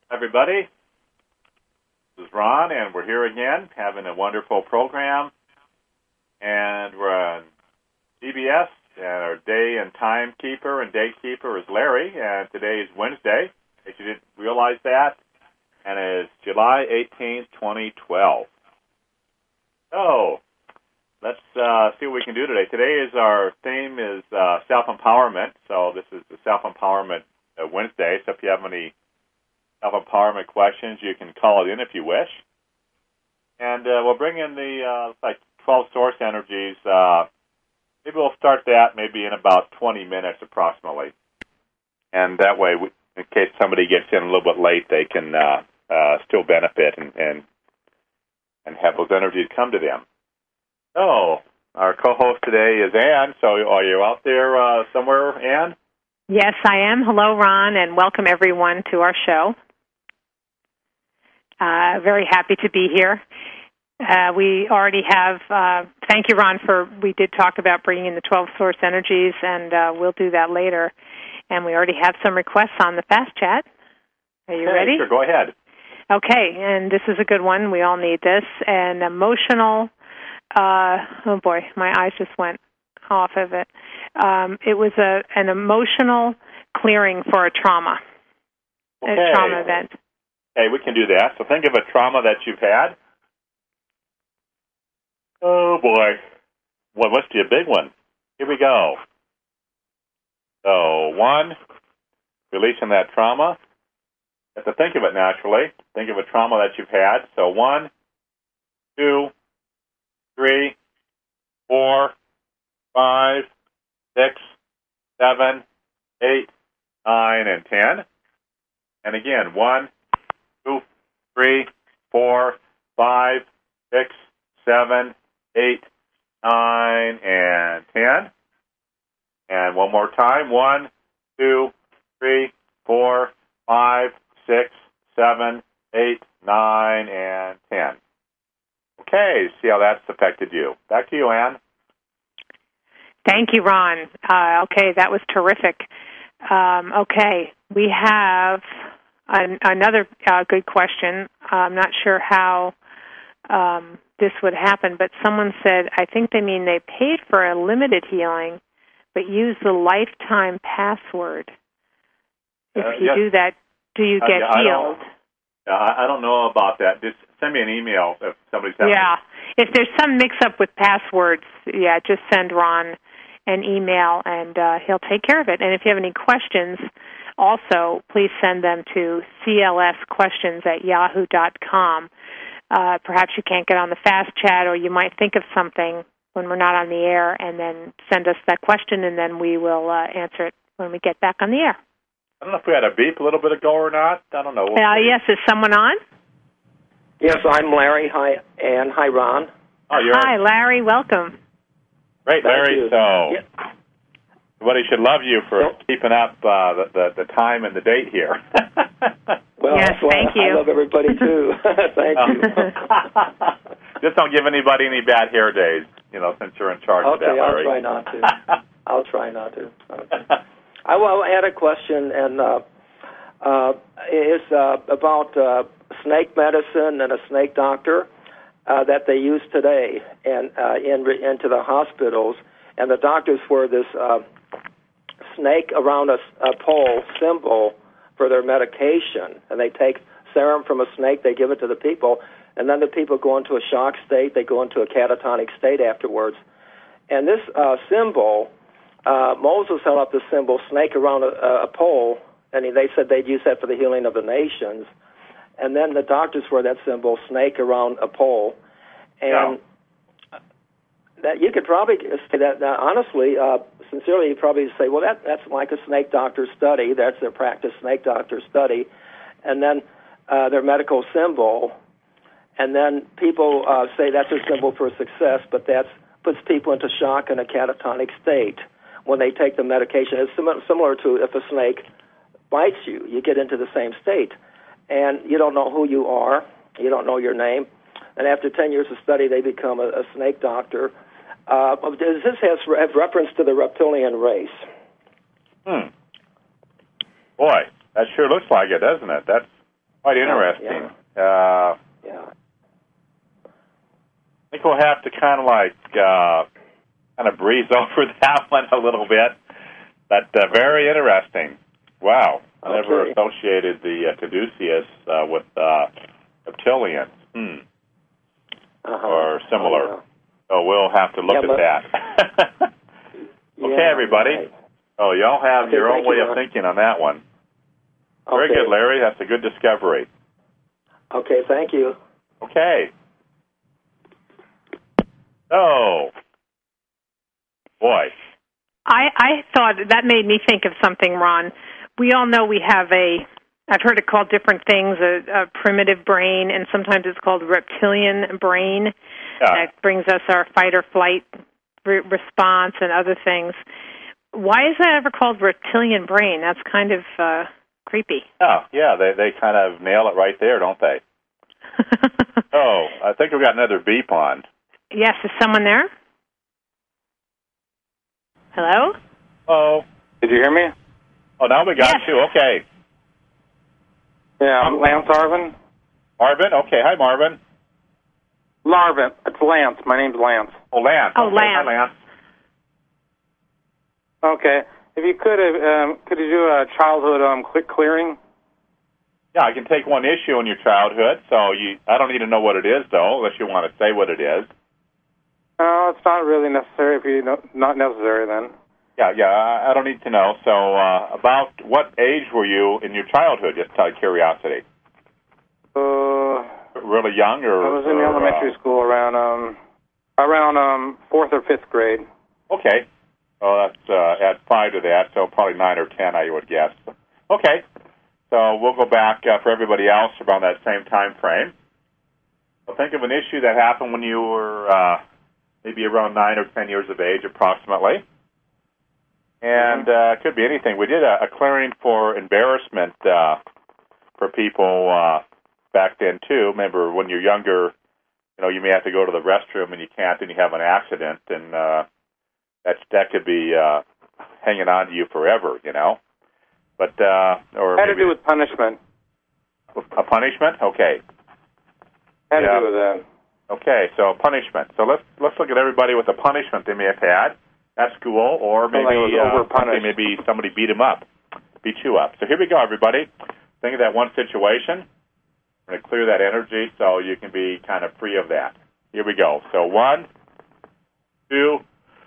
Everybody, this is Ron, and we're here again, having a wonderful program. And we're on CBS, and our day and time keeper and date keeper is Larry, and today is Wednesday, if you didn't realize that, and it's July 18th, 2012. So, let's see what we can do today. Today is our theme is self-empowerment, so this is the self-empowerment Wednesday, so if you have any self-empowerment questions, you can call it in if you wish. And we'll bring in the 12 source energies. Maybe we'll start that maybe in about 20 minutes approximately. And that way, in case somebody gets in a little bit late, they can still benefit and have those energies come to them. So, our co-host today is Ann. So, are you out there somewhere, Ann? Yes, I am. Hello, Ron, and welcome everyone to our show. Very happy to be here. We already have, thank you, Ron, we did talk about bringing in the 12 source energies, and we'll do that later. And we already have some requests on the Fast Chat. Are you ready? Sure, go ahead. Okay, and this is a good one. We all need this. An emotional, oh boy, my eyes just went off of it. It was an emotional clearing for a trauma, a trauma event. Okay, we can do that. So think of a trauma that you've had. Oh, boy. What must be a big one? Here we go. So, 1, releasing that trauma. You have to think of it naturally. Think of a trauma that you've had. So, 1, 2, 3, 4, 5, 6, 7, 8, 9, and 10. And again, 1, 2, 3, 4, 5, 6, 7, 8, 9, and 10. And one more time. 1, 2, 3, 4, 5, 6, 7, 8, 9, and 10. Okay, see how that's affected you. Back to you, Ann. Thank you, Ron. Okay, that was terrific. Okay, we have another good question. I'm not sure how this would happen, but someone said, I think they mean they paid for a limited healing, but used the lifetime password. If you do that, do you get healed? I don't know about that. Just send me an email if somebody's having if there's some mix-up with passwords, just send Ron an email, and he'll take care of it. And if you have any questions, also, please send them to clsquestions@yahoo.com. Perhaps you can't get on the Fast Chat, or you might think of something when we're not on the air, and then send us that question, and then we will answer it when we get back on the air. I don't know if we had a beep a little bit ago or not. I don't know. Yes, is someone on? Yes, I'm Larry. Hi, Ann. Hi, Ron. Hi, Larry. Welcome. Great, Larry. So, everybody should love you for keeping up the time and the date here. Well, yes, thank you. I love everybody, too. Thank you. Just don't give anybody any bad hair days, since you're in charge of that, Larry. Okay, I'll try not to. Okay. I will add a question, and it's about snake medicine and a snake doctor that they use today and into the hospitals. And the doctors wear this snake around a pole symbol for their medication, and they take serum from a snake, they give it to the people, and then the people go into a shock state, they go into a catatonic state afterwards. And this symbol, Moses held up the symbol, snake around a pole, and they said they'd use that for the healing of the nations. And then the doctors wear that symbol, snake around a pole. And that you could probably say that, honestly, sincerely, you'd probably say, well, that's like a snake doctor study. That's their practice snake doctor study. And then their medical symbol. And then people say that's a symbol for success, but that puts people into shock and a catatonic state when they take the medication. It's similar to if a snake bites you. You get into the same state. And you don't know who you are. You don't know your name. And after 10 years of study, they become a snake doctor. This has reference to the reptilian race. Boy, that sure looks like it, doesn't it? That's Quite interesting. Yeah. I think we'll have to kind of breeze over that one a little bit. But very interesting. Wow. I never associated the caduceus with reptilians. Or similar. So we'll have to look at that. Okay, everybody. Right. Oh, y'all have your own way of thinking on that one. Very good, Larry. That's a good discovery. Okay, thank you. Okay. Oh, boy. I thought that made me think of something, Ron. We all know we have I've heard it called different things, a primitive brain, and sometimes it's called reptilian brain. Yeah. That brings us our fight or flight response and other things. Why is that ever called reptilian brain? That's kind of creepy. Oh, yeah, they kind of nail it right there, don't they? Oh, I think we've got another beep on. Yes, is someone there? Hello? Oh. Did you hear me? Oh, now we got you. Okay. Yeah, I'm Lance Arvin. Marvin? Okay, hi, Marvin. Larvin. It's Lance. My name's Lance. Oh, Lance. Oh, okay. Lance. Hi, Lance. Okay. If you could you do a childhood quick clearing? Yeah, I can take one issue in your childhood, so I don't need to know what it is, though, unless you want to say what it is. No, it's not really necessary. If you not necessary, then. Yeah, I don't need to know. So, about what age were you in your childhood, just out of curiosity? Really young, or? I was in elementary school around 4th or 5th grade. Okay. Well, that's add 5 to that, so probably 9 or 10, I would guess. Okay. So we'll go back for everybody else around that same time frame. So think of an issue that happened when you were maybe around 9 or 10 years of age, approximately. And it could be anything. We did a clearing for embarrassment for people back then, too. Remember, when you're younger, you may have to go to the restroom and you can't, and you have an accident, and that could be hanging on to you forever, But or had to do with punishment. A punishment? Okay. Had to do with that. Okay, so punishment. So let's look at everybody with a punishment they may have had at school, or maybe somebody beat you up. So here we go, everybody. Think of that one situation. I'm going to clear that energy so you can be kind of free of that. Here we go. So 1, 2,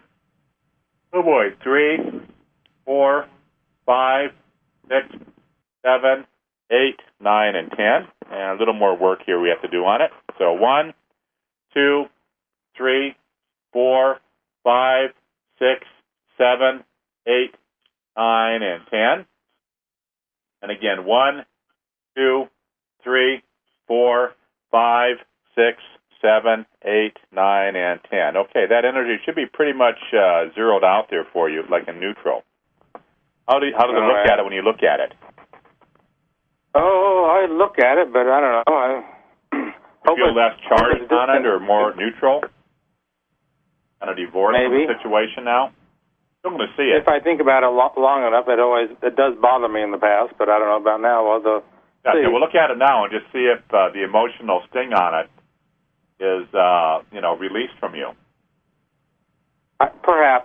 3, 4, 5, 6, 7, 8, 9, and 10. And a little more work here we have to do on it. So 1, 2, 3, 4, 5, 6, 7, 8, 9, and 10. And again, 1, 2, 3, 4, 5, 6, 7, 8, 9, and 10. Okay, that energy should be pretty much zeroed out there for you, like in neutral. How does it look at it when you look at it? Oh, I look at it, but I don't know. You feel less charged on it, or more neutral? Kind of divorced from the situation now? I'm going to see it. If I think about it long enough, it does bother me in the past, but I don't know about now. Okay, we'll look at it now and just see if the emotional sting on it is, released from you. Perhaps.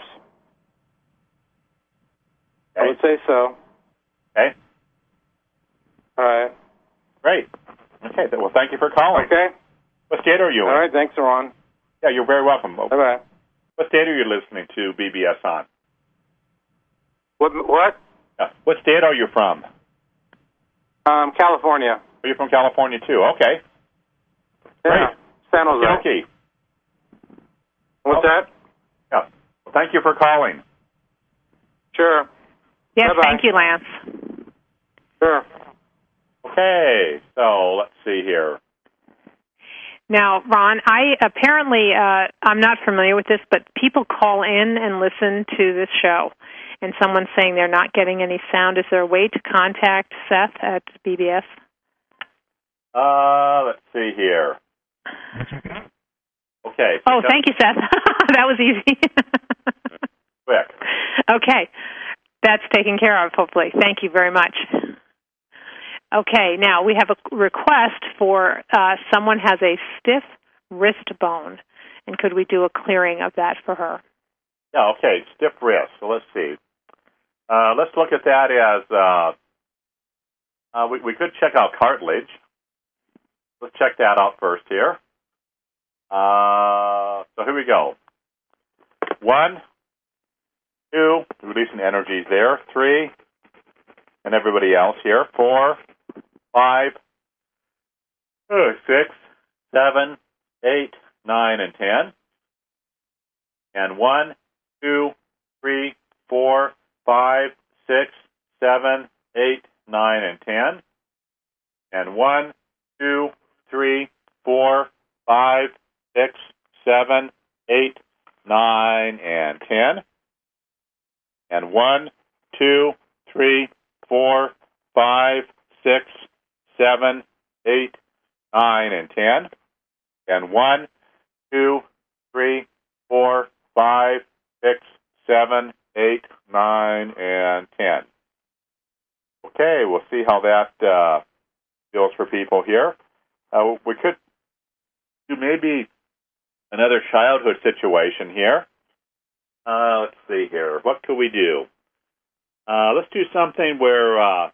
Okay. I would say so. Okay. All right. Great. Okay, well, thank you for calling. Okay. What state are you in? All right, thanks, Ron. Yeah, you're very welcome. Bye-bye. What state are you listening to BBS on? What? What state are you from? California. Are you from California, too? Okay. Yeah. Great. San Jose. Okay. What's that? Yeah. Well, thank you for calling. Sure. Yes, Bye-bye. Thank you, Lance. Sure. Okay, so let's see here. Now, Ron, I'm not familiar with this, but people call in and listen to this show, and someone's saying they're not getting any sound. Is there a way to contact Seth at BBS? Let's see here. Okay. Oh, thank you, Seth. That was easy. Quick. Okay. That's taken care of, hopefully. Thank you very much. Okay, now we have a request for someone has a stiff wrist bone, and could we do a clearing of that for her? Yeah, okay, stiff wrist. So let's see. Let's look at that as, we could check out cartilage. Let's check that out first here. So here we go. 1, 2, releasing energies there. 3, and everybody else here. 4, 5, 6, 7, 8, 9, and 10. And 1, 2, 3, 4, 5, 6, 7, 8, 9, and 10. And 1, 2, 3, 4, 5, 6, 7, 8, 9, and 10. And 1, 2, 3, 4, 5, 6, 7, 8, 9, and 10. And 1, 2, 3, 4, 5, 6, 7, 8, 9, and 10. Okay, we'll see how that feels for people here. We could do maybe another childhood situation here. Let's see here. What could we do? Let's do something where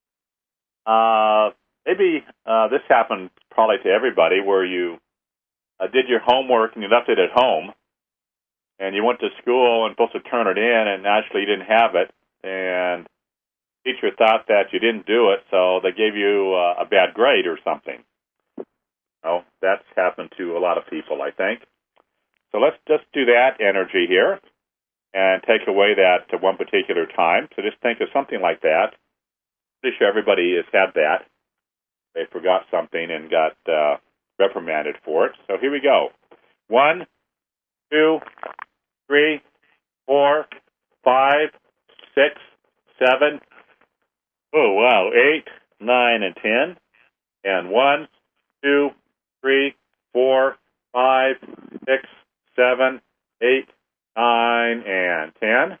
maybe this happened probably to everybody, where you did your homework and you left it at home, and you went to school and supposed to turn it in, and actually you didn't have it, and the teacher thought that you didn't do it, so they gave you a bad grade or something. Oh, that's happened to a lot of people, I think. So let's just do that energy here and take away that one particular time. So just think of something like that. Pretty sure everybody has had that. They forgot something and got reprimanded for it. So here we go. 1, 2, 3, 4, 5, 6, 7. Oh, wow. 8, 9, and 10. And 1, 2, 3, 4, 5, 6, 7, 8, 9, and 10.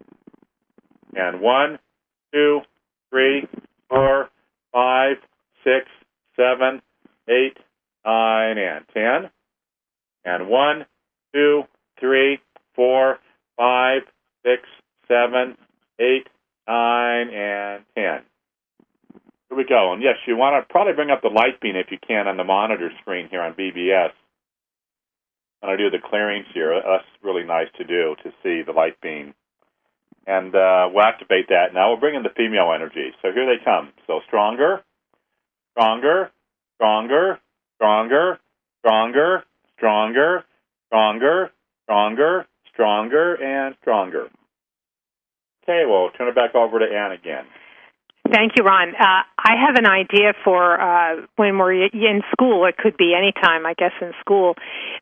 And 1, 2, 3, 4, 5, 6, 7, 8, 9, and 10. And 1, 2, 3, 4, 5, 6, 7, 8, 9, and 10. Here we go. And yes, you want to probably bring up the light beam if you can on the monitor screen here on BBS. When I do the clearings here, that's really nice to do, to see the light beam. And we'll activate that. Now we'll bring in the female energy. So here they come. So stronger, stronger, stronger, stronger, stronger, stronger, stronger, stronger, stronger, and stronger. Okay, we'll turn it back over to Ann again. Thank you, Ron. I have an idea for when we're in school. It could be any time, I guess, in school.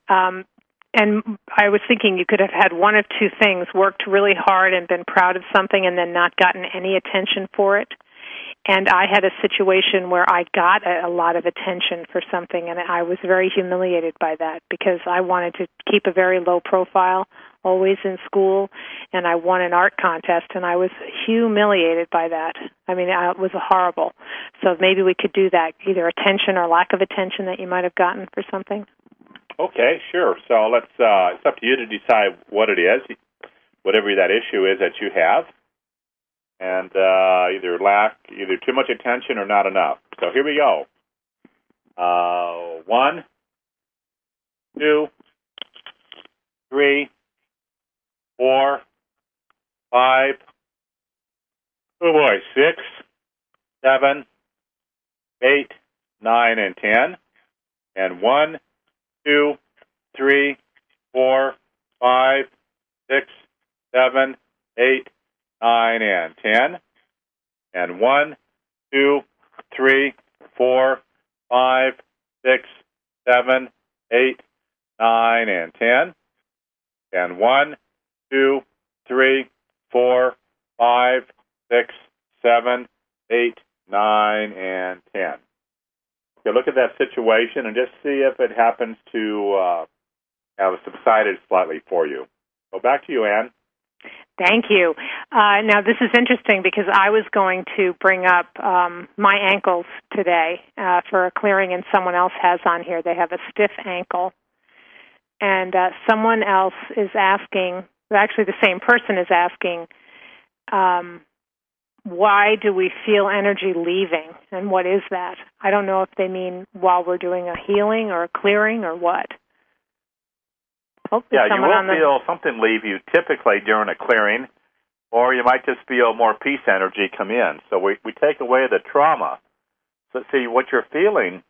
And I was thinking you could have had one of two things: worked really hard and been proud of something and then not gotten any attention for it. And I had a situation where I got a lot of attention for something, and I was very humiliated by that because I wanted to keep a very low profile always in school, and I won an art contest, and I was humiliated by that. I mean, it was horrible. So maybe we could do that, either attention or lack of attention that you might have gotten for something. Okay, sure. So let's. It's up to you to decide what it is, whatever that issue is that you have, and either too much attention or not enough. So here we go. 1, 2, 3, 4, 5. Oh boy, 6, 7, 8, 9, and 10, and 1, 2, 3, 4, 5, 6, 7, 8, 9, and 10. And 1, 2, 3, 4, 5, 6, 7, 8, 9, and 10. And 1, 2, 3, 4, 5, 6, 7, 8, 9, and 10. Okay, look at that situation and just see if it happens to have subsided slightly for you. So back to you, Ann. Thank you. Now, this is interesting because I was going to bring up my ankles today for a clearing, and someone else has on here. They have a stiff ankle. And someone else is asking, actually the same person is asking, why do we feel energy leaving, and what is that? I don't know if they mean while we're doing a healing or a clearing or what. Yeah, you will feel something leave you typically during a clearing, or you might just feel more peace energy come in. So we take away the trauma. So see, what you're feeling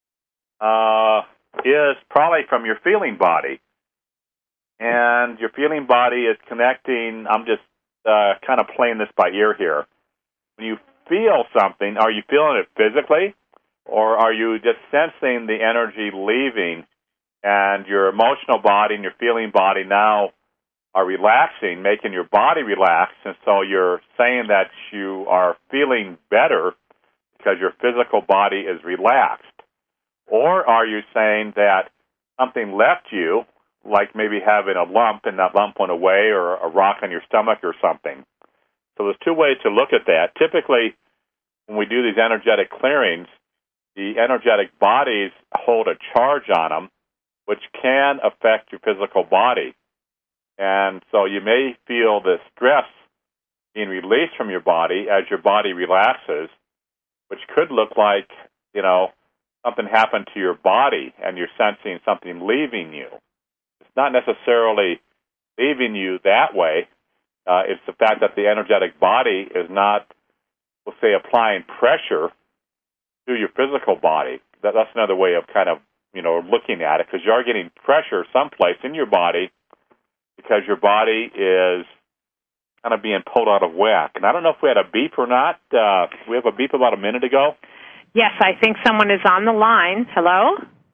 is probably from your feeling body. And your feeling body is connecting, I'm just kind of playing this by ear here. When you feel something, are you feeling it physically, or are you just sensing the energy leaving, and your emotional body and your feeling body now are relaxing, making your body relax, and so you're saying that you are feeling better because your physical body is relaxed? Or are you saying that something left you, like maybe having a lump and that lump went away, or a rock on your stomach or something? So there's two ways to look at that. Typically, when we do these energetic clearings, the energetic bodies hold a charge on them, which can affect your physical body. And so you may feel the stress being released from your body as your body relaxes, which could look like, something happened to your body and you're sensing something leaving you. It's not necessarily leaving you that way. It's the fact that the energetic body is not, we'll say, applying pressure to your physical body. That's another way of kind of, looking at it, because you are getting pressure someplace in your body because your body is kind of being pulled out of whack. And I don't know if we had a beep or not. We have a beep about a minute ago. Yes, I think someone is on the line. Hello?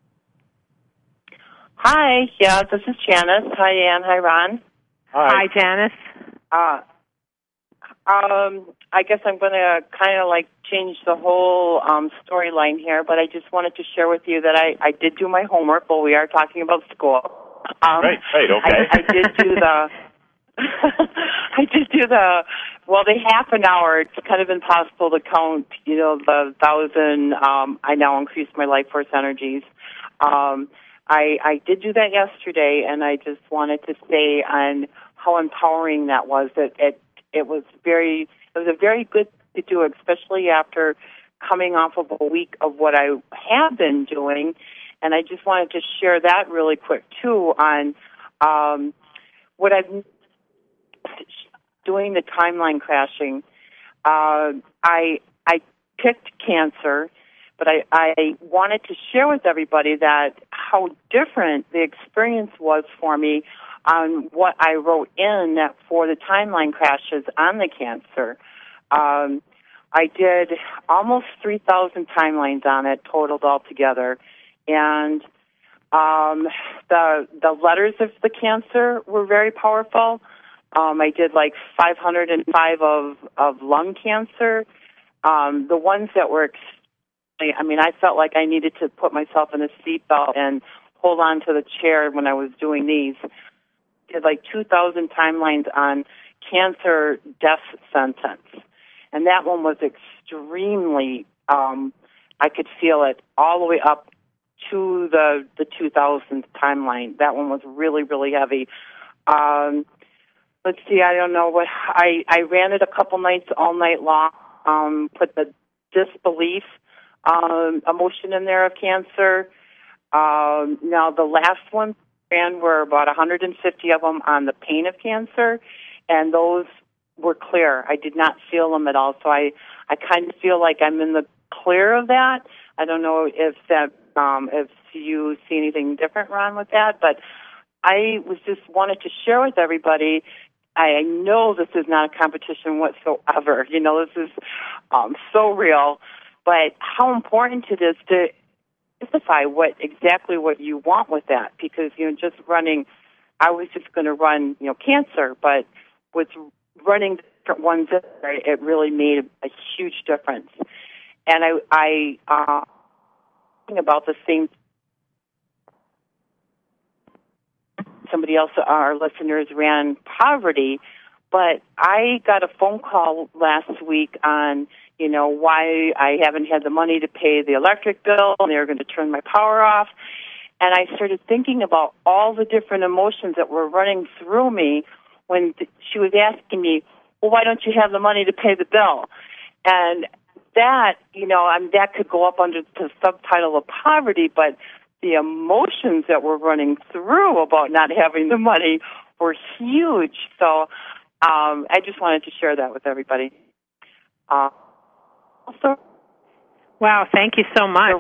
Hi, yeah, this is Janice. Hi, Ann. Hi, Ron. Hi, Janice. I guess I'm going to kind of change the whole storyline here, but I just wanted to share with you that I did do my homework while we are talking about school. Great, okay. I did do the, the half an hour. It's kind of impossible to count, the 1,000, I now increased my life force energies. I did do that yesterday, and I just wanted to say on how empowering that was. It was a very good to do, especially after coming off of a week of what I have been doing. And I just wanted to share that really quick too on what I've doing the timeline crashing. I picked cancer, but I wanted to share with everybody that how different the experience was for me on what I wrote in for the timeline crashes on the cancer. I did almost 3,000 timelines on it, totaled altogether, and the letters of the cancer were very powerful. I did 505 of lung cancer. The ones that were, I felt like I needed to put myself in a seatbelt and hold on to the chair when I was doing these. Did 2,000 timelines on cancer death sentence. And that one was extremely, I could feel it all the way up to the 2,000th timeline. That one was really, really heavy. Let's see, I don't know what, I ran it a couple nights, all night long, put the disbelief emotion in there of cancer. Now the last one ran were about 150 of them on the pain of cancer, and those were clear. I did not feel them at all, so I kind of feel like I'm in the clear of that. I don't know if that if you see anything different, Ron, with that, but I was just wanted to share with everybody. I know this is not a competition whatsoever. This is so real, but how important it is to specify exactly what you want with that, because just running, I was just going to run cancer, but with running different ones, it really made a huge difference. And I thinking about the same. Somebody else, our listeners, ran poverty, But I got a phone call last week on, why I haven't had the money to pay the electric bill, and they were going to turn my power off. And I started thinking about all the different emotions that were running through me when she was asking me, well, why don't you have the money to pay the bill? And that, that could go up under the subtitle of poverty, but the emotions that were running through about not having the money were huge. So I just wanted to share that with everybody. Also, wow, thank you so much.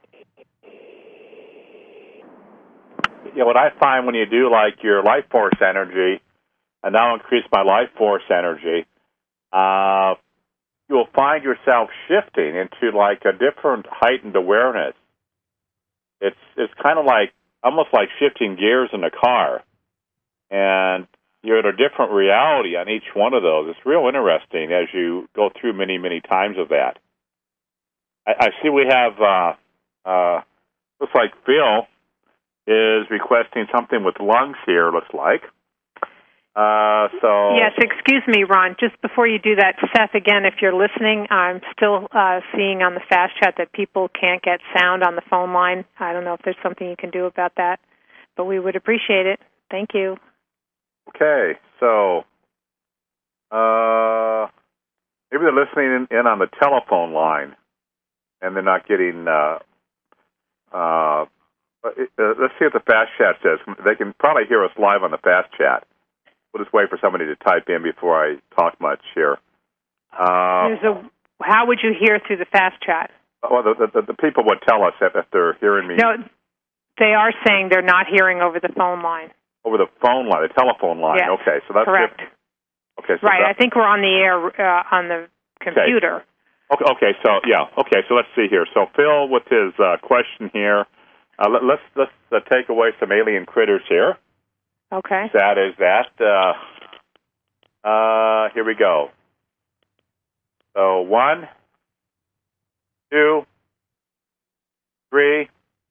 Yeah, what I find when you do like your life force energy, and now increase my life force energy, you'll find yourself shifting into like a different heightened awareness. It's kind of like almost like shifting gears in a car, and you're at a different reality on each one of those. It's real interesting as you go through many, many times of that. I see we have looks like Phil is requesting something with lungs here. Looks like. Yes, excuse me, Ron. Just before you do that, Seth, again, if you're listening, I'm still seeing on the fast chat that people can't get sound on the phone line. I don't know if there's something you can do about that, but we would appreciate it. Thank you. Okay, so maybe they're listening in on the telephone line, and they're not getting. Let's see what the fast chat says. They can probably hear us live on the fast chat. We'll just wait for somebody to type in before I talk much here. How would you hear through the fast chat? Well, the people would tell us if they're hearing me. No, they are saying they're not hearing over the phone line. Over the phone line, the telephone line. Yes, okay, so that's correct. Different. Okay, so right. I think we're on the air on the computer. Okay. So let's see here. So Phil, with his question here, let's take away some alien critters here. Okay. That is that. Here we go. So 1, 2, 3.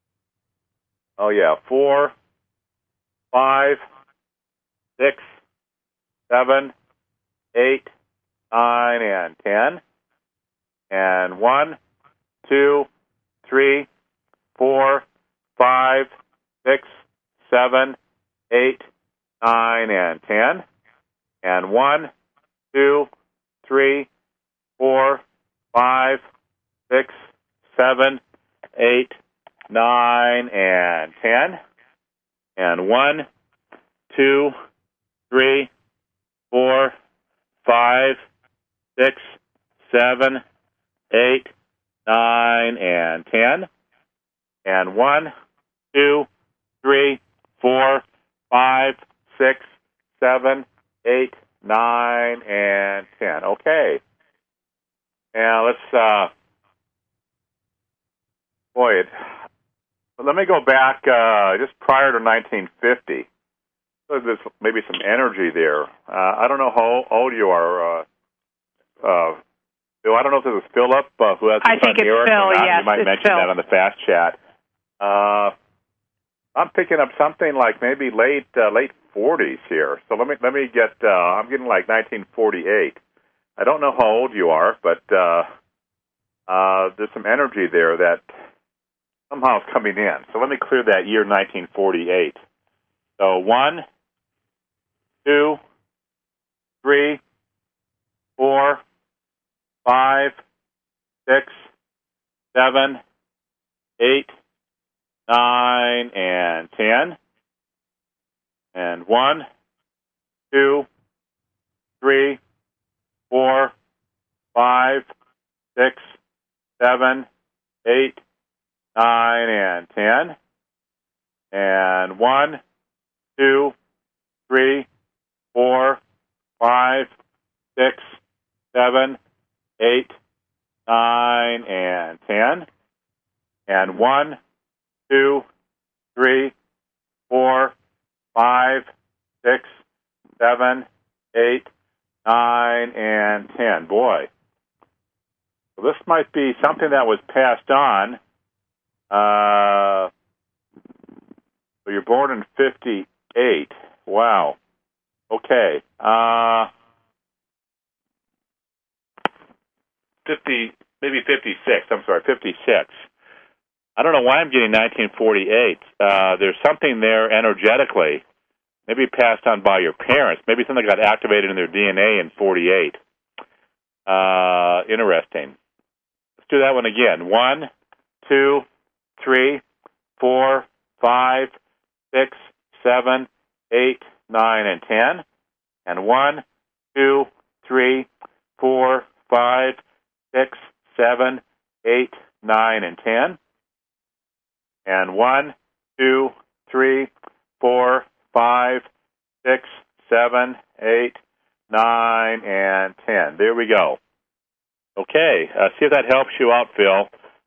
4, 5, 6, 7, 8, 9, and 10. And 1, 2, 3, 4, 5, 6, 7, 8, 9, and 10. And 1, 2, 3, 4, 5, 6, 7, 8, 9, and 10. And 1, 2, 3, 4, 5, 6, 7, 8, 9, and 10. And 1, 2, 3, 4, 5, 6, 7, 8, 9, and 10. Okay. Now let's, let me go back just prior to 1950. So there's maybe some energy there. I don't know how old you are, Phil. I don't know if this is Philip who has I think it's Phil, yes. You might mention Phil. that on the fast chat. I'm picking up something like maybe late 40s here. So let me get. I'm getting like 1948. I don't know how old you are, but there's some energy there that somehow is coming in. So let me clear that year 1948. So 1, 2, 3, 4, 5, 6, 7, 8, 9, and 10. And 1, 2, 3, 4, 5, 6, 7, 8, 9, and 10. And 1, 2, 3, 4, 5, 6, 7, 8, 9, and 10. And 1, 2, 3, 4, 5, 6, 7, 8, 9, and 10. Boy. So this might be something that was passed on. So you're born in 58. Wow. Okay. 50, maybe 56. I'm sorry, 56. I don't know why I'm getting 1948. There's something there energetically, maybe passed on by your parents. Maybe something got activated in their DNA in 48. Interesting. Let's do that one again. 1, 2, 3, 4, 5, 6, 7, 8, 9, and 10. And 1, 2, 3, 4, 5, 6, 7, 8, 9, and 10. And 1, 2, 3, 4, 5, 6, 7, 8, 9, and 10. There we go. Okay, see if that helps you out, Phil.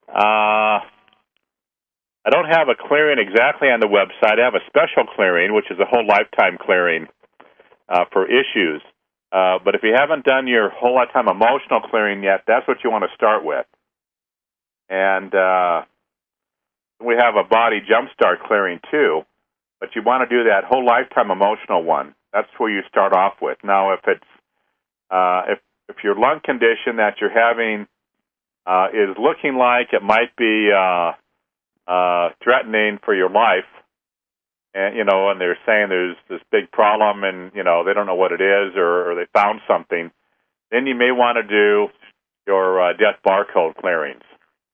I don't have a clearing exactly on the website. I have a special clearing, which is a whole lifetime clearing for issues. But if you haven't done your whole lifetime emotional clearing yet, that's what you want to start with. And we have a body jumpstart clearing too, but you want to do that whole lifetime emotional one. That's where you start off with. Now, if it's if your lung condition that you're having is looking like it might be threatening for your life, and and they're saying there's this big problem, and they don't know what it is, or they found something, then you may want to do your death barcode clearings.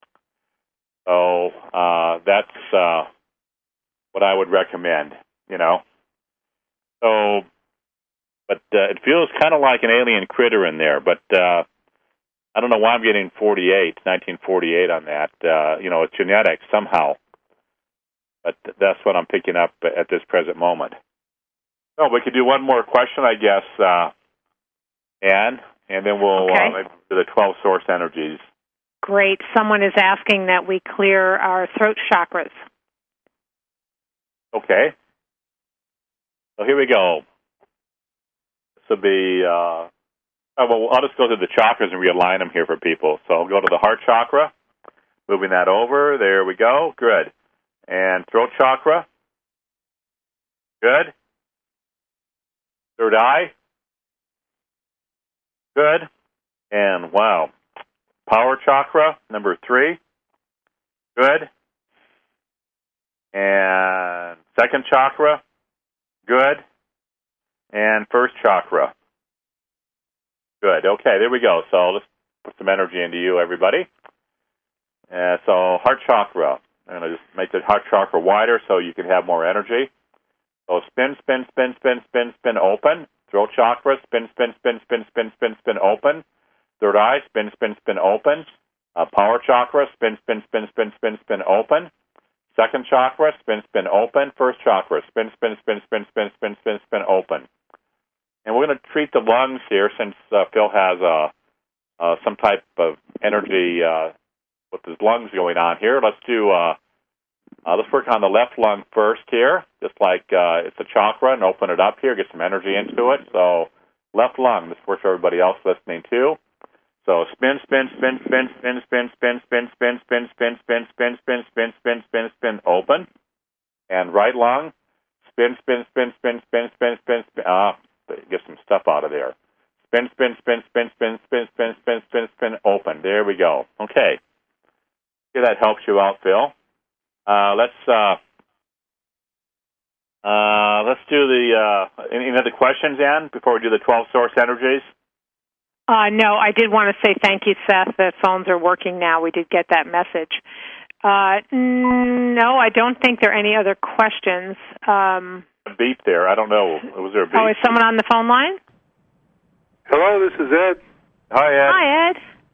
So that's what I would recommend. So, but it feels kind of like an alien critter in there. But I don't know why I'm getting 1948 on that. It's genetic somehow. But that's what I'm picking up at this present moment. So we could do one more question, I guess, Ann, and then we'll maybe do the 12 source energies. Great. Someone is asking that we clear our throat chakras. Okay. So here we go. This will be, I'll just go through the chakras and realign them here for people. So I'll go to the heart chakra, moving that over. There we go. Good. And throat chakra. Good. Third eye. Good. And wow. Power chakra, number 3. Good. And second chakra. Good. And first chakra. Good. Okay, there we go. So let's put some energy into you, everybody. So heart chakra. I'm going to just make the heart chakra wider so you can have more energy. So spin, spin, spin, spin, spin, spin, open. Throat chakra, spin, spin, spin, spin, spin, spin, spin, open. Third eye, spin, spin, spin, open. Power chakra, spin, spin, spin, spin, spin, spin, open. Second chakra, spin, spin, open. First chakra, spin, spin, spin, spin, spin, spin, spin, spin, open. And we're going to treat the lungs here since Phil has some type of energy with his lungs going on here. Let's do. Let's work on the left lung first here, just like it's a chakra, and open it up here, get some energy into it. So left lung. This works for everybody else listening too. So spin, spin, spin, spin, spin, spin, spin, spin, spin, spin, spin, spin, spin, spin, spin, spin, spin, spin, open. And right lung, spin, spin, spin, spin, spin, spin, spin, spin. Get some stuff out of there. Spin, spin, spin, spin, spin, spin, spin, spin, spin, spin, open. There we go. Okay. See, that helps you out, Phil. Let's do the any other questions, Ann, before we do the 12 source energies? No, I did want to say thank you, Seth. The phones are working now. We did get that message. No, I don't think there are any other questions. A beep there. I don't know. Was there a beep? Oh, is someone on the phone line? Hello, this is Ed. Hi, Ed. Hi, Ed.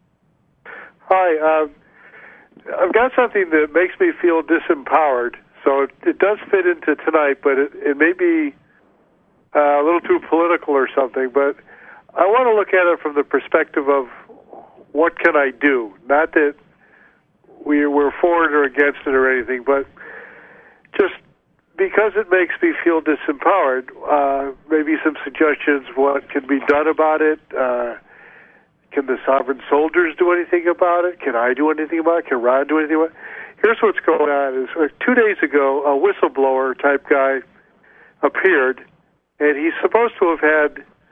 Hi. I've got something that makes me feel disempowered. So it does fit into tonight, but it may be a little too political or something. But I want to look at it from the perspective of what can I do? Not that we're for it or against it or anything, but just because it makes me feel disempowered, maybe some suggestions what can be done about it. Can the sovereign soldiers do anything about it? Can I do anything about it? Can Ron do anything about it? Here's what's going on. Is 2 days ago, a whistleblower type guy appeared, and he's supposed to have had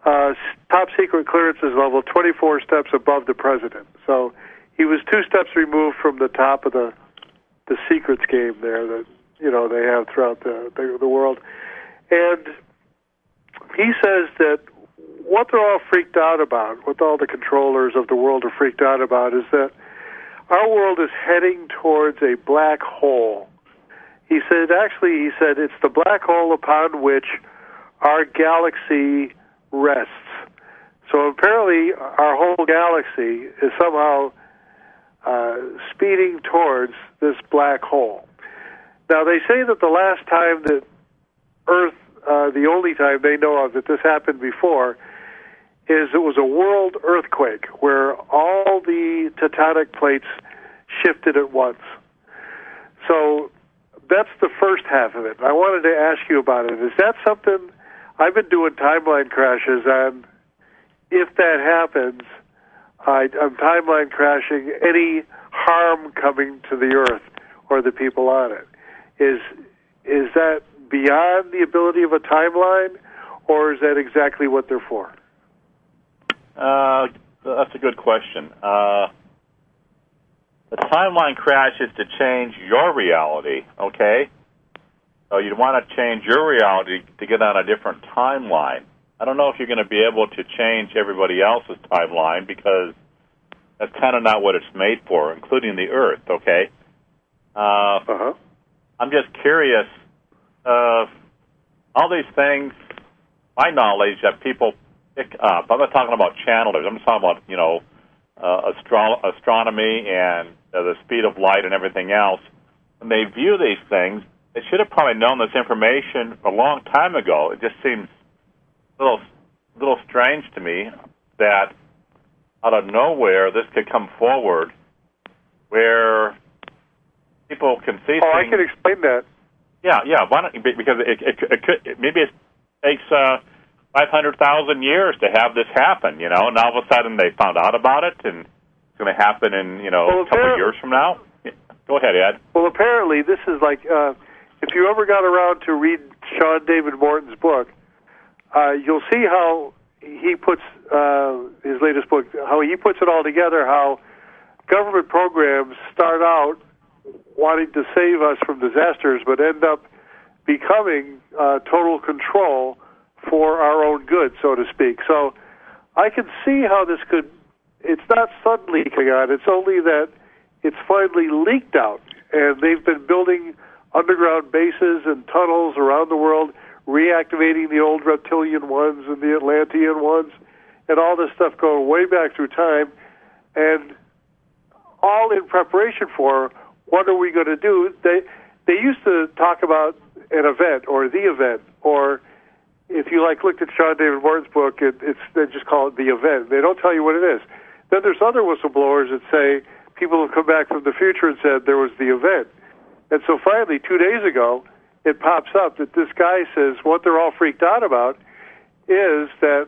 top secret clearances level 24 steps above the president. So he was 2 steps removed from the top of the secrets game there that they have throughout the world. And he says that what they're all freaked out about, what all the controllers of the world are freaked out about, is that our world is heading towards a black hole. He said it's the black hole upon which our galaxy rests. So apparently our whole galaxy is somehow speeding towards this black hole. Now, they say that the last time that Earth, the only time they know of that this happened before, is it was a world earthquake where all the tectonic plates shifted at once. So that's the first half of it. I wanted to ask you about it. Is that something I've been doing timeline crashes, and if that happens, I'm timeline crashing any harm coming to the Earth or the people on it. Is that beyond the ability of a timeline, or is that exactly what they're for? That's a good question. The timeline crash is to change your reality, okay? So you'd want to change your reality to get on a different timeline. I don't know if you're going to be able to change everybody else's timeline, because that's kind of not what it's made for, including the Earth, okay? I'm just curious, all these things, my knowledge that people pick up, I'm not talking about channelers, I'm talking about, astronomy and the speed of light and everything else. When they view these things, they should have probably known this information a long time ago. It just seems a little strange to me that out of nowhere this could come forward where people can see things. I can explain that. Yeah. Why don't, because it could, maybe it takes 500,000 years to have this happen, and all of a sudden they found out about it, and it's going to happen in, a couple of years from now. Go ahead, Ed. Well, apparently this is like, if you ever got around to read Sean David Morton's book, you'll see how he puts his latest book, how he puts it all together, how government programs start out wanting to save us from disasters, but end up becoming total control for our own good, so to speak. So I can see how this could, it's not suddenly coming on, it's only that it's finally leaked out, and they've been building underground bases and tunnels around the world, reactivating the old reptilian ones and the Atlantean ones, and all this stuff going way back through time, and all in preparation for what are we going to do. They used to talk about an event or the event, or if you looked at Sean David Morton's book, they just call it the event. They don't tell you what it is. Then there's other whistleblowers that say people have come back from the future and said there was the event. And so finally, 2 days ago, it pops up that this guy says what they're all freaked out about is that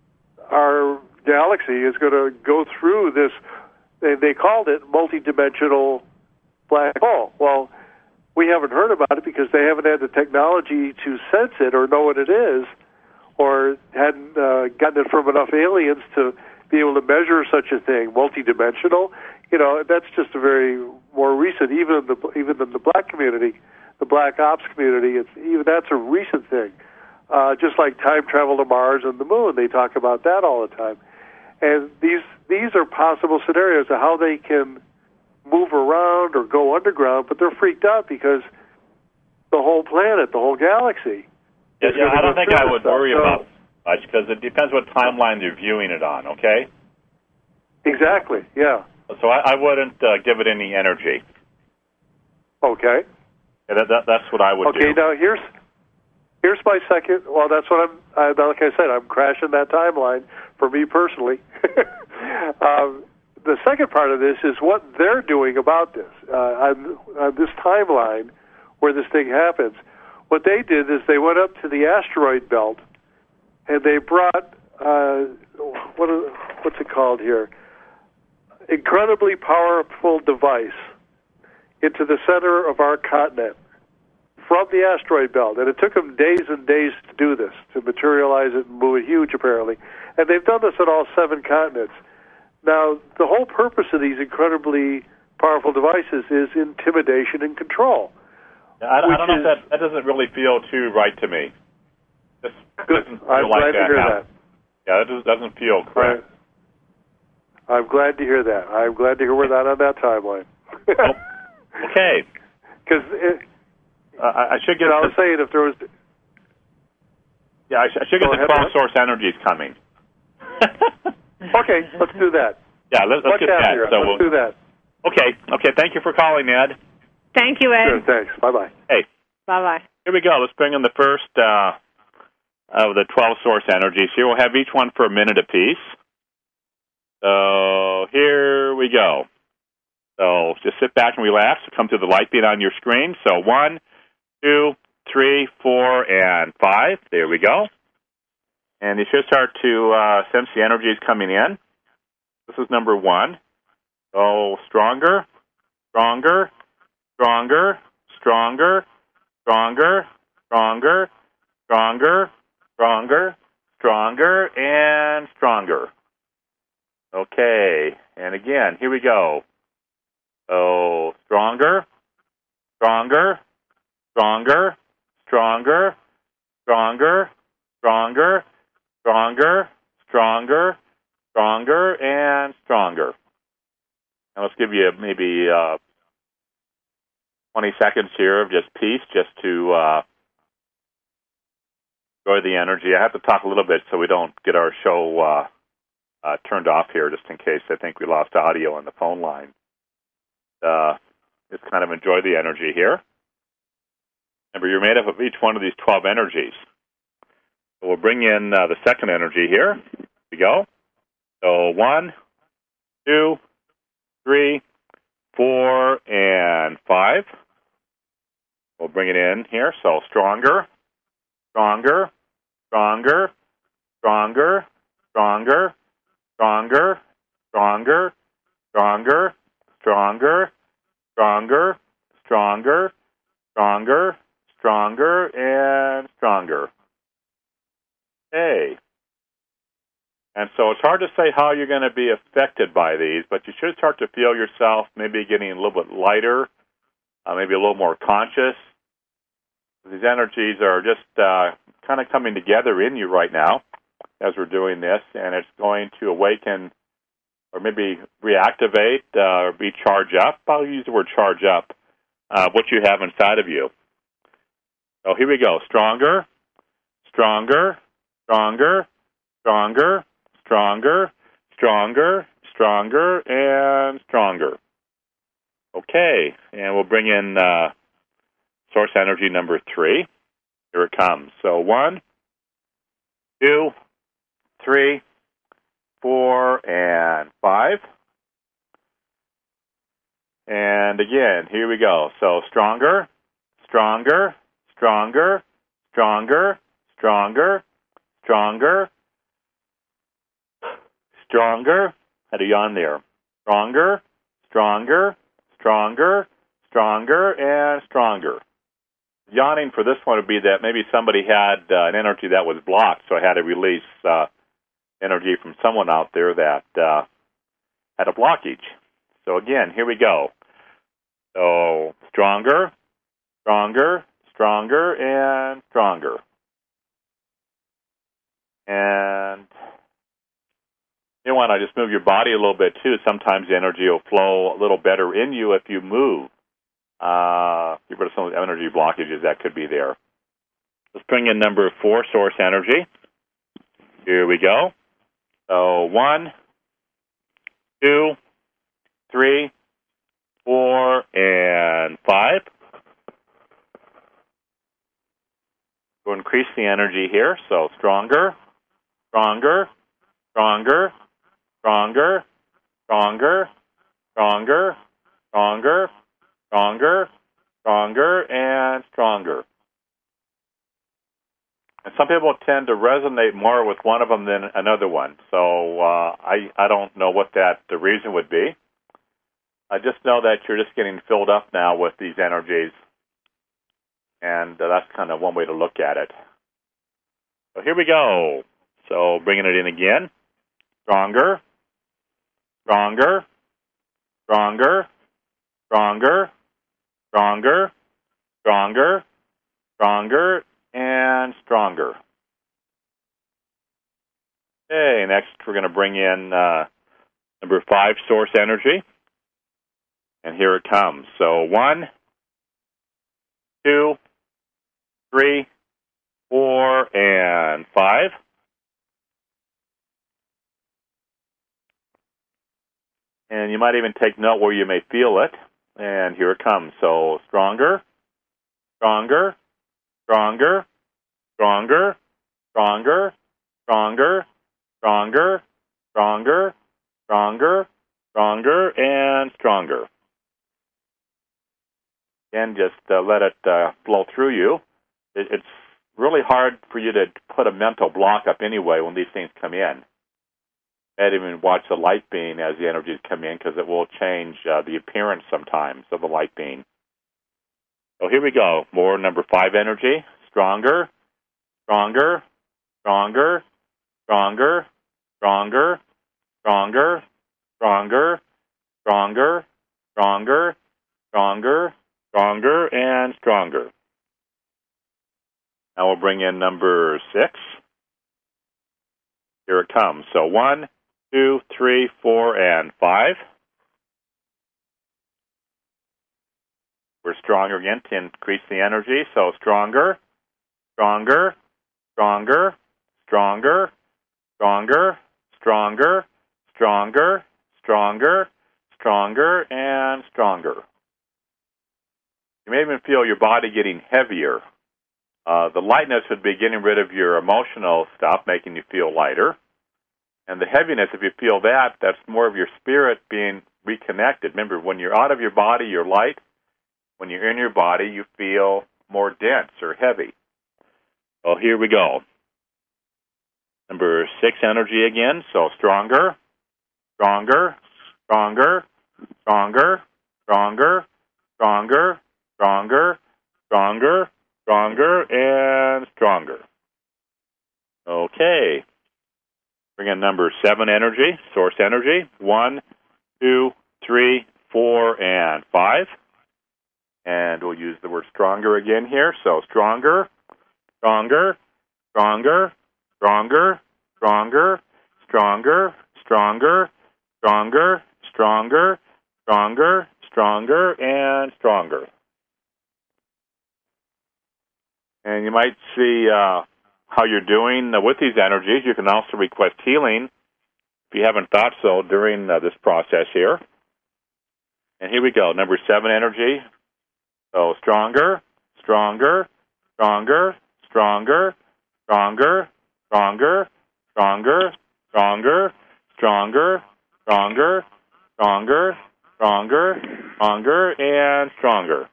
our galaxy is going to go through this, and they called it multidimensional black hole. Well, we haven't heard about it because they haven't had the technology to sense it or know what it is, or hadn't gotten it from enough aliens to be able to measure such a thing. Multidimensional, that's just a very more recent, even in the black community, the black ops community. That's a recent thing. Just like time travel to Mars and the Moon, they talk about that all the time. And these are possible scenarios of how they can move around or go underground, but they're freaked out because the whole planet, the whole galaxy. Yeah, I don't think I would worry about much because it depends what timeline you're viewing it on, okay? Exactly, yeah. So I wouldn't give it any energy. Okay. Yeah, that's what I would do. Okay, now here's my second, well, that's what like I said, I'm crashing that timeline for me personally. The second part of this is what they're doing about this. On this timeline where this thing happens, what they did is they went up to the asteroid belt and they brought, what's it called here? Incredibly powerful device into the center of our continent from the asteroid belt. And it took them days and days to do this, to materialize it and move it huge, apparently. And they've done this on all 7 continents. Now, the whole purpose of these incredibly powerful devices is intimidation and control. I don't know if that doesn't really feel too right to me. Good. I'm glad to hear that. Yeah, it doesn't feel correct. I'm glad to hear that. I'm glad to hear we're not on that timeline. Okay. Because I should get. I was saying if there was. Yeah, I should get the 12 source energies coming. Okay, let's do that. Yeah, let's get that. So let's do that. Okay. Thank you for calling, Ed. Thank you, Ed. Sure, thanks. Bye-bye. Hey. Bye-bye. Here we go. Let's bring in the first of the 12 source energies. Here we'll have each one for a minute apiece. So here we go. So just sit back and relax. Come to the light beam on your screen. So 1, 2, 3, 4, and 5. There we go. And you should start to sense the energies coming in. This is number 1. So stronger, stronger, stronger, stronger, stronger, stronger, stronger, stronger, stronger, and stronger. Okay, and again, here we go. So stronger, stronger, stronger, stronger, stronger, stronger, stronger, stronger, stronger, and stronger. Now let's give you maybe 20 seconds here of just peace, just to enjoy the energy. I have to talk a little bit so we don't get our show turned off here, just in case I think we lost audio on the phone line. Just kind of enjoy the energy here. Remember, you're made up of each one of these 12 energies. So we'll bring in the second energy here. Here we go. So 1, 2, 3, 4, and 5. We'll bring it in here. So stronger, stronger, stronger, stronger, stronger, stronger, stronger, stronger, stronger, stronger, stronger, stronger, stronger, and stronger. Okay. And so it's hard to say how you're going to be affected by these, but you should start to feel yourself maybe getting a little bit lighter, maybe a little more conscious. These energies are just kind of coming together in you right now as we're doing this, and it's going to awaken or maybe reactivate or be charged up. I'll use the word charge up, what you have inside of you. So here we go. Stronger, stronger, stronger, stronger, stronger, stronger, stronger, and stronger. Okay, and we'll bring in source energy number 3. Here it comes. So 1, 2, 3, 4, and 5. And again, here we go. So stronger, stronger, stronger, stronger, stronger, stronger, stronger. Had a yawn there. Stronger, stronger, stronger, stronger, and stronger. Yawning for this one would be that maybe somebody had an energy that was blocked, so I had to release energy from someone out there that had a blockage. So again, here we go. So stronger, stronger, stronger, and stronger. And you want to just move your body a little bit too. Sometimes the energy will flow a little better in you if you move. Get rid of some of the energy blockages that could be there. Let's bring in number 4, source energy. Here we go. So 1, 2, 3, 4, and 5. We'll increase the energy here. So stronger, stronger, stronger, stronger, stronger, stronger, stronger, stronger, stronger, and stronger. And some people tend to resonate more with one of them than another one. So I don't know what the reason would be. I just know that you're just getting filled up now with these energies. And that's kind of one way to look at it. So here we go. So bringing it in again. Stronger, stronger, stronger, stronger, stronger, stronger, stronger, and stronger. Okay, next we're going to bring in number 5, source energy. And here it comes. So 1, 2, 3, 4, and 5. And you might even take note where you may feel it. And here it comes. So stronger, stronger, stronger, stronger, stronger, stronger, stronger, stronger, stronger, stronger, and stronger. Again, just let it flow through you. It's really hard for you to put a mental block up anyway when these things come in. And even watch the light beam as the energies come in, because it will change the appearance sometimes of the light beam. So here we go. More number 5 energy. Stronger, stronger, stronger, stronger, stronger, stronger, stronger, stronger, stronger, stronger, stronger, and stronger. Now we'll bring in number 6. Here it comes. So 1, 2, 3, 4, and 5. We're stronger again to increase the energy. So stronger, stronger, stronger, stronger, stronger, stronger, stronger, stronger, stronger, and stronger. You may even feel your body getting heavier. The lightness would be getting rid of your emotional stuff, making you feel lighter. And the heaviness, if you feel that, that's more of your spirit being reconnected. Remember, when you're out of your body, you're light. When you're in your body, you feel more dense or heavy. Well, here we go. Number 6, energy again. So stronger, stronger, stronger, stronger, stronger, stronger, stronger, stronger, stronger, and stronger. Okay. Bring in number 7, energy, source energy. 1, 2, 3, 4, and 5. And we'll use the word stronger again here. So stronger, stronger, stronger, stronger, stronger, stronger, stronger, stronger, stronger, stronger, stronger, and stronger. And you might see how you're doing with these energies. You can also request healing if you haven't thought so during this process here. And here we go, number 7, energy. So stronger, stronger, stronger, stronger, stronger, stronger, stronger, stronger, stronger, stronger, stronger, stronger, stronger, and stronger.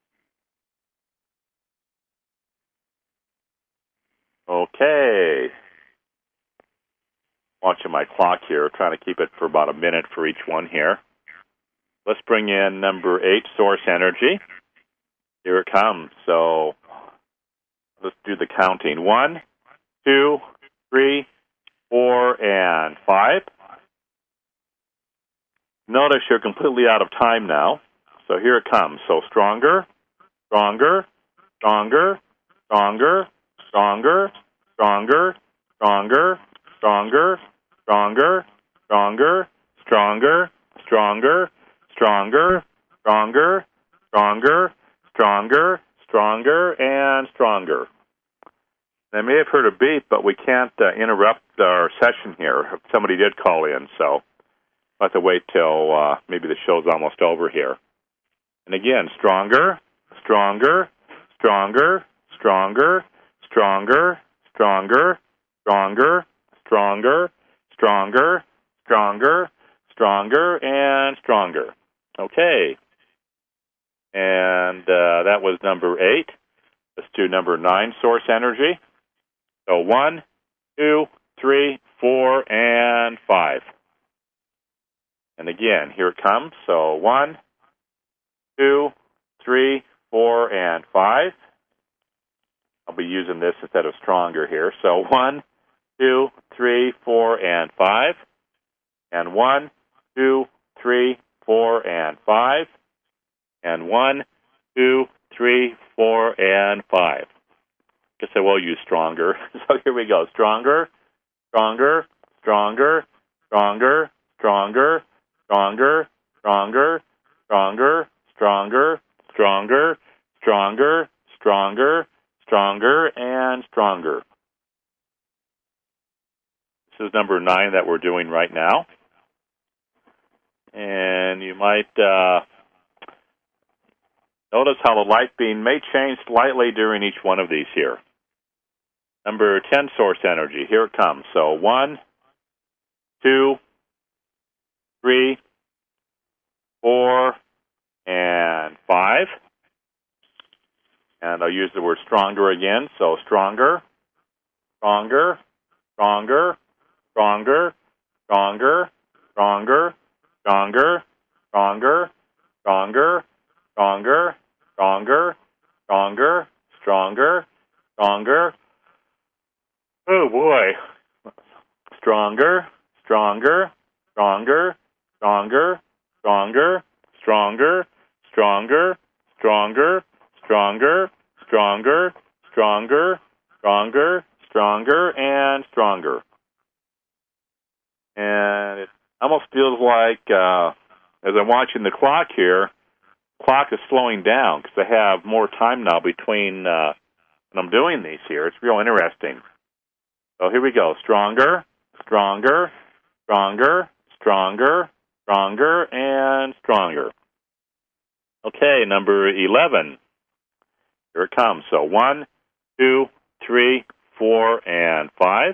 Okay. Watching my clock here, trying to keep it for about a minute for each one here. Let's bring in number 8, source energy. Here it comes. So let's do the counting. 1, 2, 3, 4, and 5. Notice you're completely out of time now. So here it comes. So stronger, stronger, stronger, stronger, stronger, stronger, stronger, stronger, stronger, stronger, stronger, stronger, stronger, stronger, stronger, stronger, stronger, and stronger. I may have heard a beep, but we can't interrupt our session here. Somebody did call in, so we'll have to wait till maybe the show's almost over here. And again, stronger, stronger, stronger, stronger, stronger, stronger, stronger, stronger, stronger, stronger, stronger, and stronger. Okay. And that was number 8. Let's do number 9, source energy. So 1, 2, 3, 4, and 5. And again, here it comes. So 1, 2, 3, 4, and 5. I'll be using this instead of stronger here. So 1, 2, 3, 4, and 5. And 1, 2, 3, 4, and 5. And 1, 2, 3, 4, and 5. Guess I will use stronger. So here we go. Stronger, stronger, stronger, stronger, stronger, stronger, stronger, stronger, stronger, stronger, stronger, stronger, stronger, and stronger. This is number 9 that we're doing right now. And you might notice how the light beam may change slightly during each one of these here. Number 10, source energy. Here it comes. So 1, 2, 3, 4, and 5. And I'll use the word stronger again. So stronger, stronger, stronger, stronger, stronger, stronger, stronger, stronger, stronger, stronger, stronger, stronger, stronger, stronger. Oh boy. Stronger, stronger, stronger, stronger, stronger, stronger, stronger, stronger, stronger, stronger, stronger, stronger, stronger, and stronger. And it almost feels like, as I'm watching the clock here, the clock is slowing down because I have more time now between when I'm doing these here. It's real interesting. So here we go. Stronger, stronger, stronger, stronger, stronger, and stronger. Okay, number 11. Here it comes. So 1, 2, 3, 4, and 5.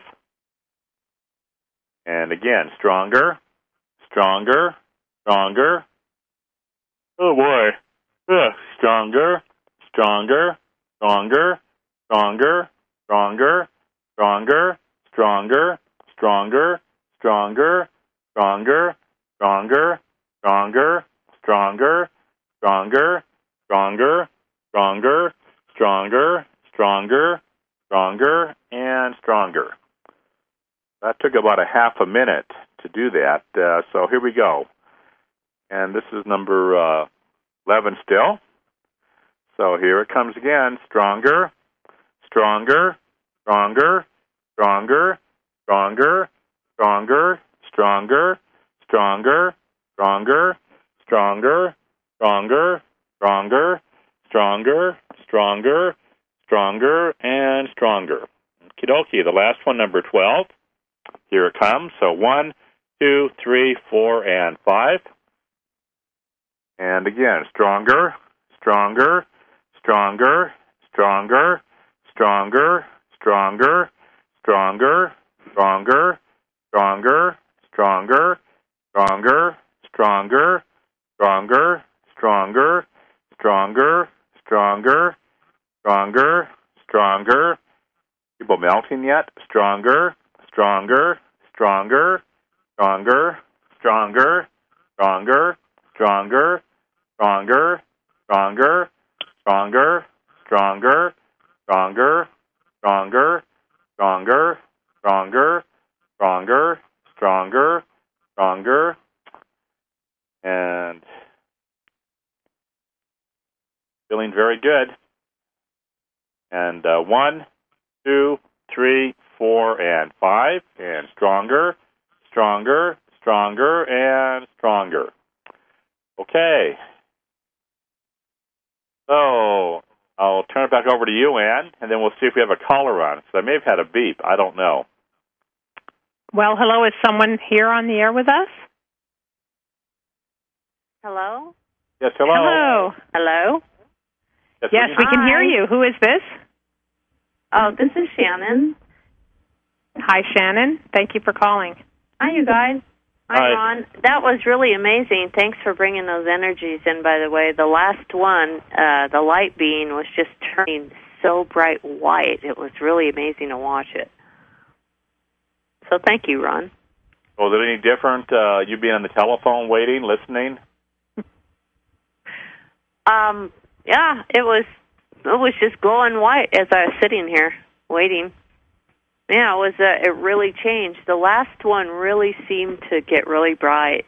And again, stronger, stronger, stronger. Oh boy. Stronger, stronger, stronger, stronger, stronger, stronger, stronger, stronger, stronger, stronger, stronger, stronger, stronger, stronger, stronger, stronger, stronger, stronger, stronger, and stronger. That took about a half a minute to do that. So here we go. And this is number 11 still. So here it comes again. Stronger, stronger, stronger, stronger, stronger, stronger, stronger, stronger, stronger, stronger, stronger, stronger, stronger, stronger, stronger, and stronger. Okie dokie. The last one, number 12. Here it comes. So 1, 2, 3, 4, and 5. And again, stronger, stronger, stronger, stronger, stronger, stronger, stronger, stronger, stronger, stronger, stronger, stronger, stronger, stronger, stronger, stronger, stronger, stronger. People melting yet? Stronger, stronger, stronger, stronger, stronger, stronger, stronger, stronger, stronger, stronger, stronger, stronger, stronger, stronger, stronger, stronger, stronger, stronger, and feeling very good. And 1, 2, 3, 4, and 5, and stronger, stronger, stronger, and stronger. Okay. So I'll turn it back over to you, Ann, and then we'll see if we have a caller on. So I may have had a beep. I don't know. Well, hello. Is someone here on the air with us? Hello? Yes, hello. Hello. Hello? Yes, we can hear you. Who is this? Oh, this is Shannon. Hi, Shannon. Thank you for calling. Hi, you guys. Hi, Hi. Ron. That was really amazing. Thanks for bringing those energies in, by the way. The last one, the light beam was just turning so bright white. It was really amazing to watch it. So thank you, Ron. Was it any different, you being on the telephone waiting, listening? Yeah, it was was just glowing white as I was sitting here waiting. Yeah, it really changed. The last one really seemed to get really bright.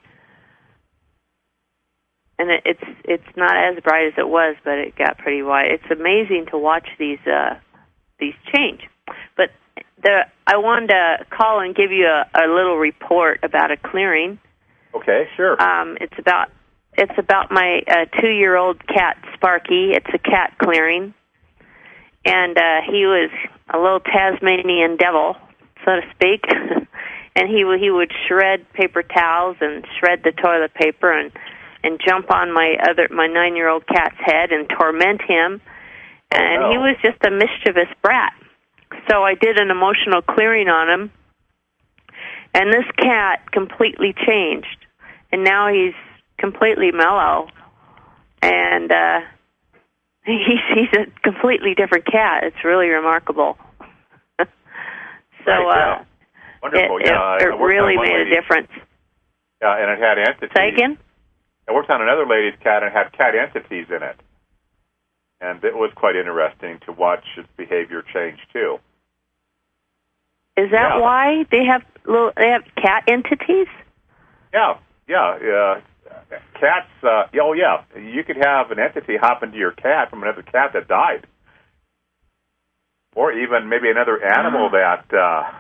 And it's not as bright as it was, but it got pretty white. It's amazing to watch these change. But I wanted to call and give you a little report about a clearing. Okay, sure. It's about my 2-year-old cat Sparky. It's a cat clearing, and he was a little Tasmanian devil, so to speak. And he would shred paper towels and shred the toilet paper and jump on my 9-year-old cat's head and torment him. And he was just a mischievous brat. So I did an emotional clearing on him, and this cat completely changed. And now he's completely mellow, and he's a completely different cat. It's really remarkable. Wonderful. It really made a difference. Yeah, and it had entities. Say again? I worked on another lady's cat and it had cat entities in it. And it was quite interesting to watch its behavior change, too. Is that why they have cat entities? Yeah. Cats, you could have an entity hop into your cat from another cat that died. Or even maybe another animal that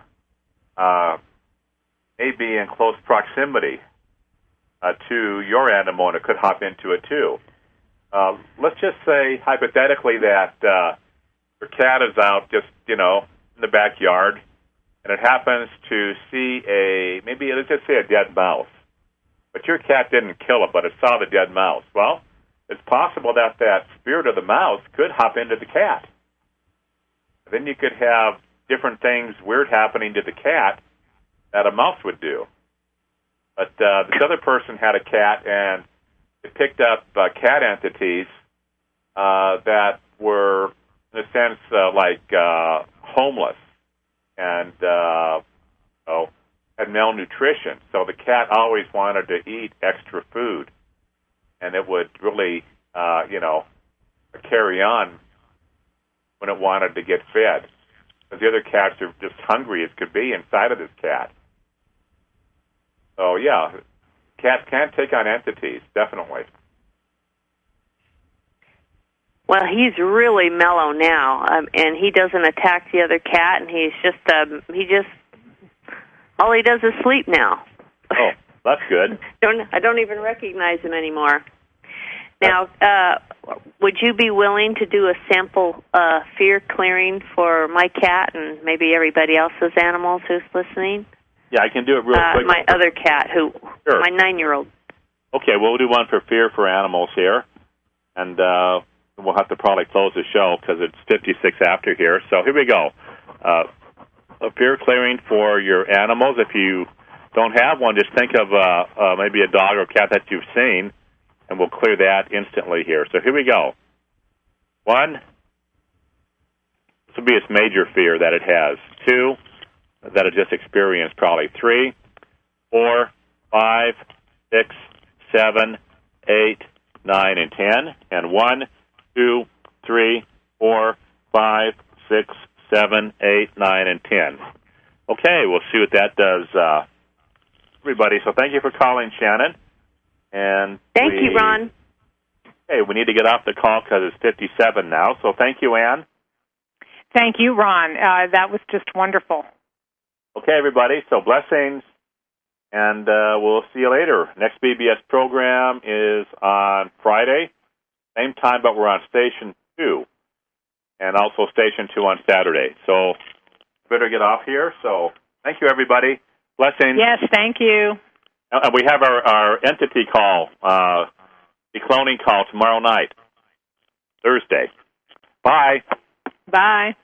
may be in close proximity to your animal, and it could hop into it, too. Let's just say, hypothetically, that your cat is out just, in the backyard, and it happens to see let's just say a dead mouse. But your cat didn't kill it, but it saw the dead mouse. Well, it's possible that spirit of the mouse could hop into the cat. Then you could have different things weird happening to the cat that a mouse would do. But this other person had a cat, and it picked up cat entities that were, in a sense, homeless and had malnutrition. So the cat always wanted to eat extra food, and it would really, carry on when it wanted to get fed. Because the other cats are just hungry as could be inside of this cat. So, yeah, cats can take on entities, definitely. Well, he's really mellow now, and he doesn't attack the other cat, and he's just, all he does is sleep now. Oh, that's good. I don't even recognize him anymore. Now, would you be willing to do a sample fear clearing for my cat and maybe everybody else's animals who's listening? Yeah, I can do it real quick. My other cat, Sure. My 9-year-old. Okay, we'll do one for fear for animals here, and we'll have to probably close the show because it's 56 after here. So here we go. A fear clearing for your animals. If you don't have one, just think of maybe a dog or cat that you've seen, and we'll clear that instantly here. So here we go. 1, this will be its major fear that it has. 2, that it just experienced probably. 3, 4, 5, 6, 7, 8, 9, and 10. And 1, 2, 3, 4, 5, 6, 7, 8, 9, and 10. Okay, we'll see what that does, everybody. So thank you for calling, Shannon. And thank you, Ron. Hey, we need to get off the call because it's 57 now. So thank you, Ann. Thank you, Ron. That was just wonderful. Okay, everybody. So blessings, and we'll see you later. Next BBS program is on Friday, same time, but we're on Station 2, and also Station 2 on Saturday. So better get off here. So thank you, everybody. Blessings. Yes, thank you. And we have our entity call, the cloning call tomorrow night, Thursday. Bye. Bye.